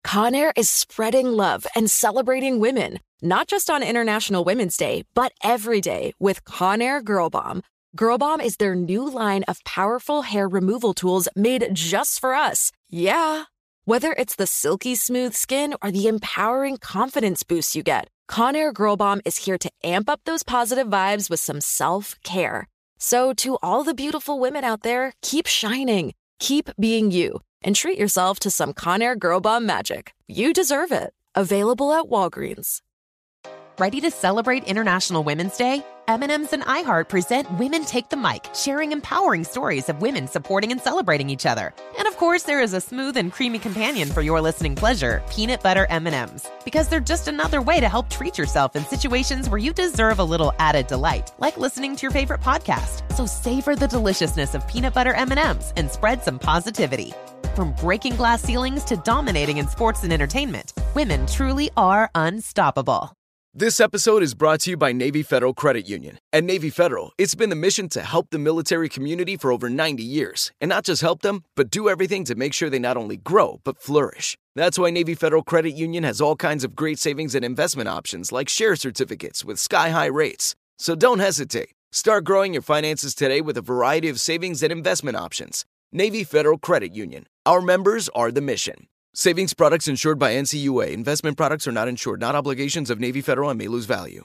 Conair is spreading love and celebrating women, not just on International Women's Day, but every day with Conair Girl Bomb. Girl Bomb is their new line of powerful hair removal tools made just for us. Yeah. Whether it's the silky smooth skin or the empowering confidence boost you get, Conair Girl Bomb is here to amp up those positive vibes with some self-care. So to all the beautiful women out there, keep shining, keep being you, and treat yourself to some Conair Girl Bomb magic. You deserve it. Available at Walgreens. Ready to celebrate International Women's Day? M&M's and iHeart present Women Take the Mic, sharing empowering stories of women supporting and celebrating each other. And of course, there is a smooth and creamy companion for your listening pleasure, peanut butter M&M's. Because they're just another way to help treat yourself in situations where you deserve a little added delight, like listening to your favorite podcast. So savor the deliciousness of peanut butter M&M's and spread some positivity. From breaking glass ceilings to dominating in sports and entertainment, women truly are unstoppable. This episode is brought to you by Navy Federal Credit Union. At Navy Federal, it's been the mission to help the military community for over 90 years. And not just help them, but do everything to make sure they not only grow, but flourish. That's why Navy Federal Credit Union has all kinds of great savings and investment options like share certificates with sky-high rates. So don't hesitate. Start growing your finances today with a variety of savings and investment options. Navy Federal Credit Union. Our members are the mission. Savings products insured by NCUA. Investment products are not insured, not obligations of Navy Federal and may lose value.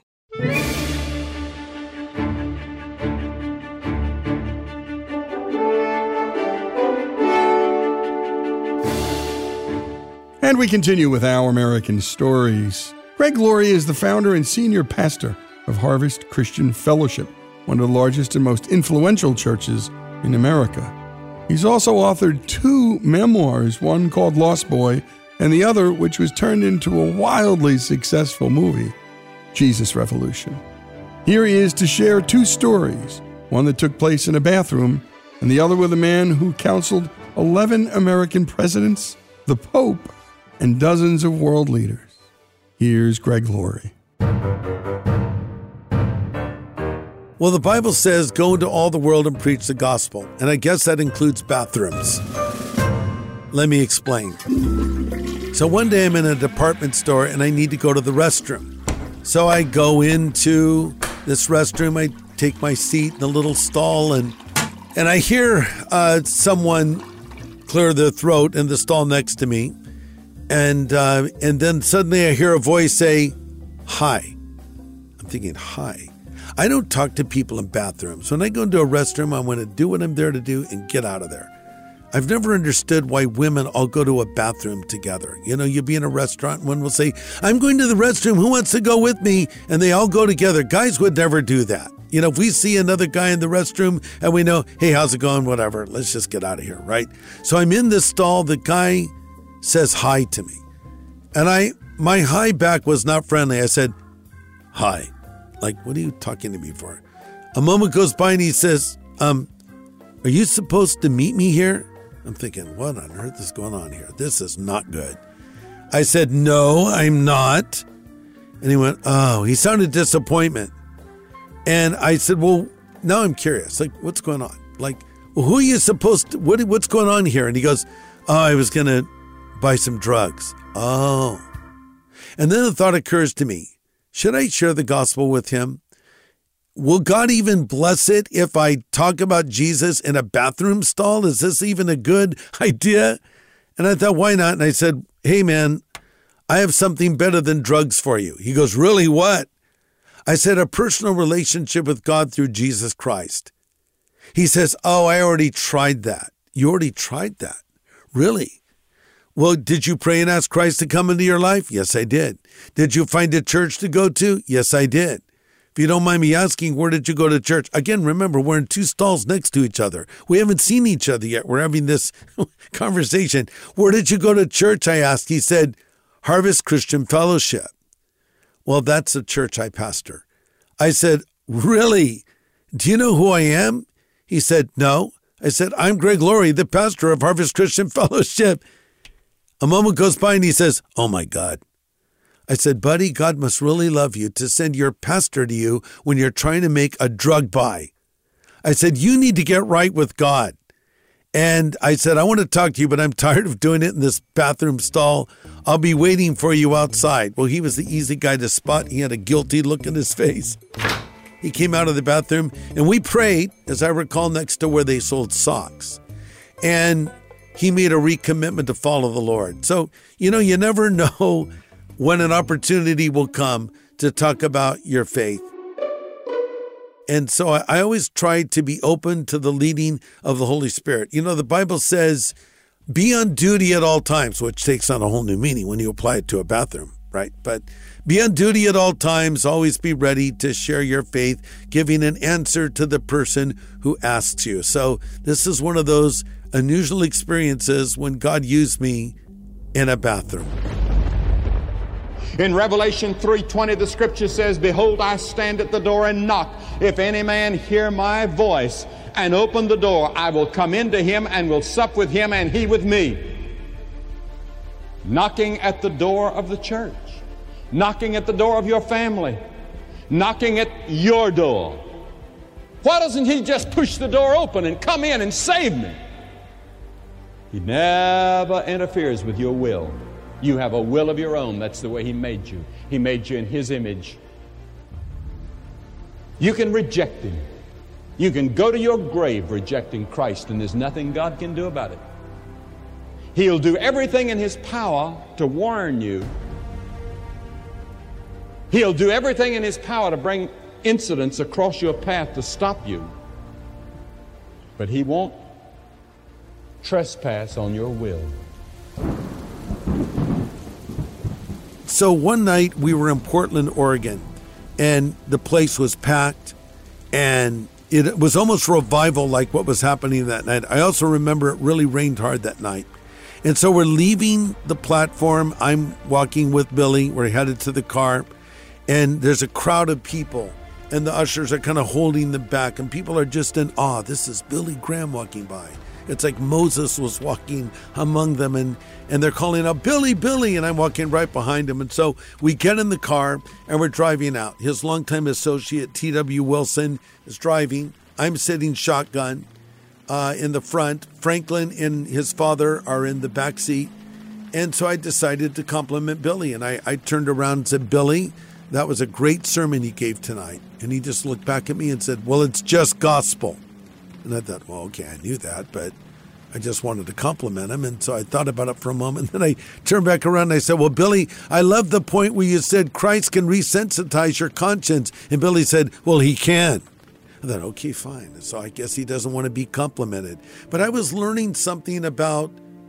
And we continue with Our American Stories. Greg Laurie is the founder and senior pastor of Harvest Christian Fellowship, one of the largest and most influential churches in America. He's also authored 2 memoirs, one called Lost Boy, and the other, which was turned into a wildly successful movie, Jesus Revolution. Here he is to share 2 stories, one that took place in a bathroom, and the other with a man who counseled 11 American presidents, the Pope, and dozens of world leaders. Here's Greg Laurie. Well, the Bible says, go into all the world and preach the gospel. And I guess that includes bathrooms. Let me explain. So one day I'm in a department store and I need to go to the restroom. So I go into this restroom. I take my seat in a little stall and I hear someone clear their throat in the stall next to me. And then suddenly I hear a voice say, hi. I'm thinking, hi. I don't talk to people in bathrooms. When I go into a restroom, I want to do what I'm there to do and get out of there. I've never understood why women all go to a bathroom together. You know, you'll be in a restaurant and one will say, I'm going to the restroom. Who wants to go with me? And they all go together. Guys would never do that. You know, if we see another guy in the restroom and we know, hey, how's it going? Whatever. Let's just get out of here, right? So I'm in this stall. The guy says hi to me. And my hi back was not friendly. I said, hi. Like, what are you talking to me for? A moment goes by and he says, are you supposed to meet me here? I'm thinking, what on earth is going on here? This is not good. I said, no, I'm not. And he went, oh, he sounded disappointment. And I said, well, now I'm curious. Like, what's going on? Like, well, who are you supposed to, what's going on here? And he goes, oh, I was going to buy some drugs. Oh. And then the thought occurs to me, should I share the gospel with him? Will God even bless it if I talk about Jesus in a bathroom stall? Is this even a good idea? And I thought, why not? And I said, hey, man, I have something better than drugs for you. He goes, really, what? I said, a personal relationship with God through Jesus Christ. He says, oh, I already tried that. You already tried that? Really? Well, did you pray and ask Christ to come into your life? Yes, I did. Did you find a church to go to? Yes, I did. If you don't mind me asking, where did you go to church? Again, remember, we're in 2 stalls next to each other. We haven't seen each other yet. We're having this conversation. Where did you go to church? I asked. He said, Harvest Christian Fellowship. Well, that's the church I pastor. I said, really? Do you know who I am? He said, no. I said, I'm Greg Laurie, the pastor of Harvest Christian Fellowship. A moment goes by and he says, oh my God. I said, buddy, God must really love you to send your pastor to you when you're trying to make a drug buy. I said, you need to get right with God. And I said, I want to talk to you, but I'm tired of doing it in this bathroom stall. I'll be waiting for you outside. Well, he was the easy guy to spot. He had a guilty look in his face. He came out of the bathroom, and we prayed, as I recall, next to where they sold socks. And he made a recommitment to follow the Lord. So, you never know when an opportunity will come to talk about your faith. And so I always try to be open to the leading of the Holy Spirit. The Bible says, be on duty at all times, which takes on a whole new meaning when you apply it to a bathroom, right? But be on duty at all times, always be ready to share your faith, giving an answer to the person who asks you. So this is one of those unusual experiences when God used me in a bathroom. In Revelation 3:20, the scripture says, behold, I stand at the door and knock. If any man hear my voice and open the door, I will come into him and will sup with him and he with me. Knocking at the door of the church, knocking at the door of your family, knocking at your door. Why doesn't he just push the door open and come in and save me? He never interferes with your will. You have a will of your own. That's the way he made you. He made you in his image. You can reject him. You can go to your grave rejecting Christ, and there's nothing God can do about it. He'll do everything in his power to warn you. He'll do everything in his power to bring incidents across your path to stop you. But he won't trespass on your will. So one night we were in Portland, Oregon, and the place was packed, and it was almost revival like what was happening that night. I also remember it really rained hard that night. And so we're leaving the platform. I'm walking with Billy. We're headed to the car, and there's a crowd of people, and the ushers are kind of holding them back, and people are just in awe. This is Billy Graham walking by. It's like Moses was walking among them, and they're calling out, Billy, Billy, and I'm walking right behind him. And so we get in the car, and we're driving out. His longtime associate, T.W. Wilson, is driving. I'm sitting shotgun in the front. Franklin and his father are in the back seat. And so I decided to compliment Billy, and I turned around and said, Billy, that was a great sermon you gave tonight. And he just looked back at me and said, well, it's just gospel. And I thought, well, okay, I knew that, but I just wanted to compliment him. And so I thought about it for a moment. Then I turned back around and I said, well, Billy, I love the point where you said Christ can resensitize your conscience. And Billy said, well, he can. I thought, okay, fine. So I guess he doesn't want to be complimented. But I was learning something about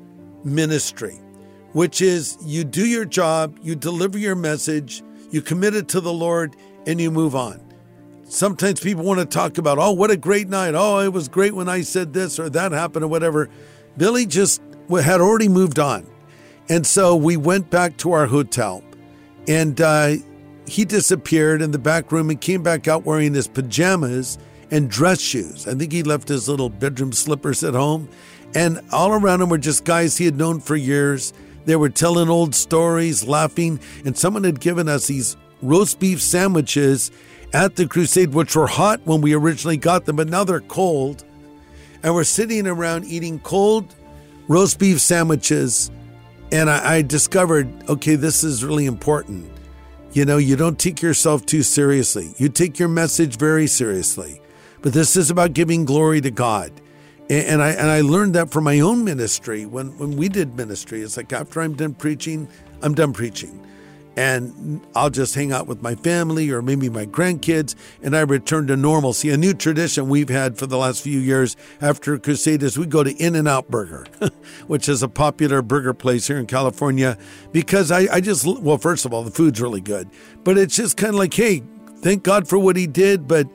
ministry, which is you do your job, you deliver your message, you commit it to the Lord, and you move on. Sometimes people want to talk about, oh, what a great night. Oh, it was great when I said this or that happened or whatever. Billy just had already moved on. And so we went back to our hotel, and he disappeared in the back room and came back out wearing his pajamas and dress shoes. I think he left his little bedroom slippers at home. And all around him were just guys he had known for years. They were telling old stories, laughing. And someone had given us these roast beef sandwiches at the crusade, which were hot when we originally got them, but now they're cold. And we're sitting around eating cold roast beef sandwiches. And I discovered, okay, this is really important. You don't take yourself too seriously. You take your message very seriously. But this is about giving glory to God. And I learned that from my own ministry. When we did ministry, it's like after I'm done preaching, I'm done preaching. And I'll just hang out with my family or maybe my grandkids, and I return to normalcy. A new tradition we've had for the last few years after Crusade is we go to In-N-Out Burger, which is a popular burger place here in California, because I just, well, first of all, the food's really good, but it's just kind of like, hey, thank God for what he did, but,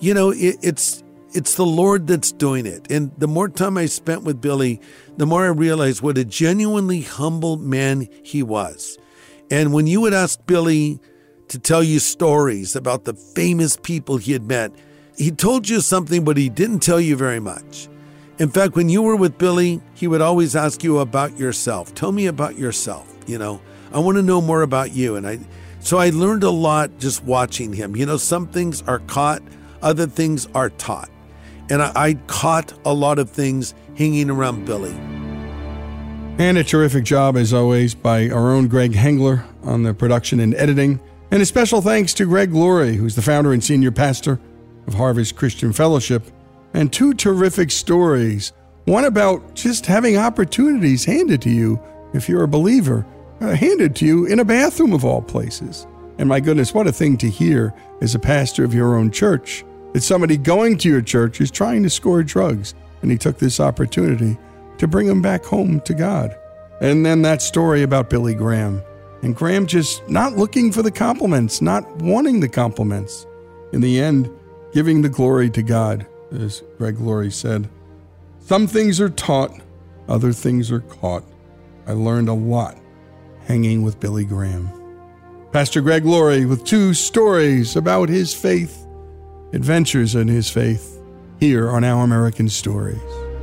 it's the Lord that's doing it. And the more time I spent with Billy, the more I realized what a genuinely humble man he was. And when you would ask Billy to tell you stories about the famous people he had met, he told you something, but he didn't tell you very much. In fact, when you were with Billy, he would always ask you about yourself. Tell me about yourself. I want to know more about you. So I learned a lot just watching him. Some things are caught, other things are taught. And I caught a lot of things hanging around Billy. And a terrific job, as always, by our own Greg Hengler on the production and editing. And a special thanks to Greg Laurie, who's the founder and senior pastor of Harvest Christian Fellowship. And two terrific stories. One about just having opportunities handed to you, if you're a believer, handed to you in a bathroom of all places. And my goodness, what a thing to hear as a pastor of your own church, that somebody going to your church is trying to score drugs, and he took this opportunity to bring them back home to God. And then that story about Billy Graham, and Graham just not looking for the compliments, not wanting the compliments. In the end, giving the glory to God, as Greg Laurie said. Some things are taught, other things are caught. I learned a lot hanging with Billy Graham. Pastor Greg Laurie with two stories about his faith, adventures in his faith, here on Our American Stories.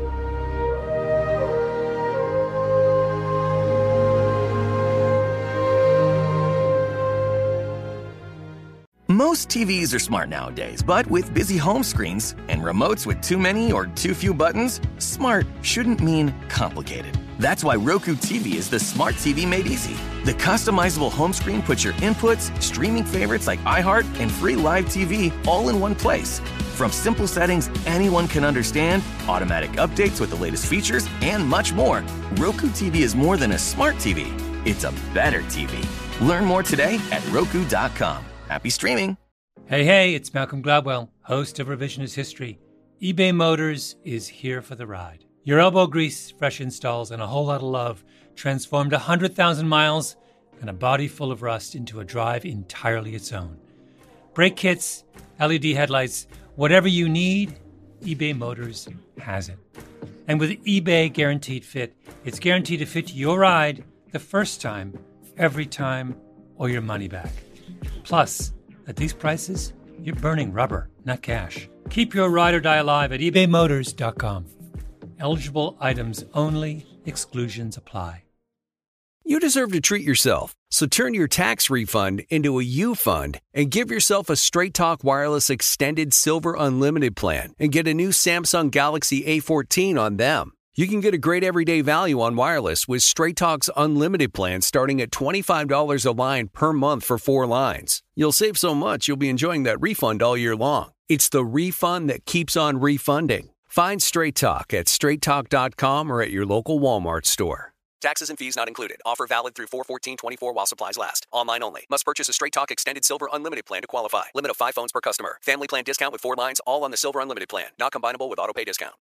Most TVs are smart nowadays, but with busy home screens and remotes with too many or too few buttons, smart shouldn't mean complicated. That's why Roku TV is the smart TV made easy. The customizable home screen puts your inputs, streaming favorites like iHeart, and free live TV all in one place. From simple settings anyone can understand, automatic updates with the latest features, and much more, Roku TV is more than a smart TV. It's a better TV. Learn more today at Roku.com. Happy streaming. Hey, it's Malcolm Gladwell, host of Revisionist History. eBay Motors is here for the ride. Your elbow grease, fresh installs, and a whole lot of love transformed 100,000 miles and a body full of rust into a drive entirely its own. Brake kits, LED headlights, whatever you need, eBay Motors has it. And with eBay Guaranteed Fit, it's guaranteed to fit your ride the first time, every time, or your money back. Plus, at these prices, you're burning rubber, not cash. Keep your ride or die alive at ebaymotors.com. Eligible items only. Exclusions apply. You deserve to treat yourself, so turn your tax refund into a U fund and give yourself a Straight Talk Wireless Extended Silver Unlimited plan and get a new Samsung Galaxy A14 on them. You can get a great everyday value on wireless with Straight Talk's unlimited plan starting at $25 a line per month for 4 lines. You'll save so much you'll be enjoying that refund all year long. It's the refund that keeps on refunding. Find Straight Talk at straighttalk.com or at your local Walmart store. Taxes and fees not included. Offer valid through 4/14/24 while supplies last. Online only. Must purchase a Straight Talk Extended Silver Unlimited plan to qualify. Limit of 5 phones per customer. Family plan discount with 4 lines, all on the Silver Unlimited plan. Not combinable with autopay discount.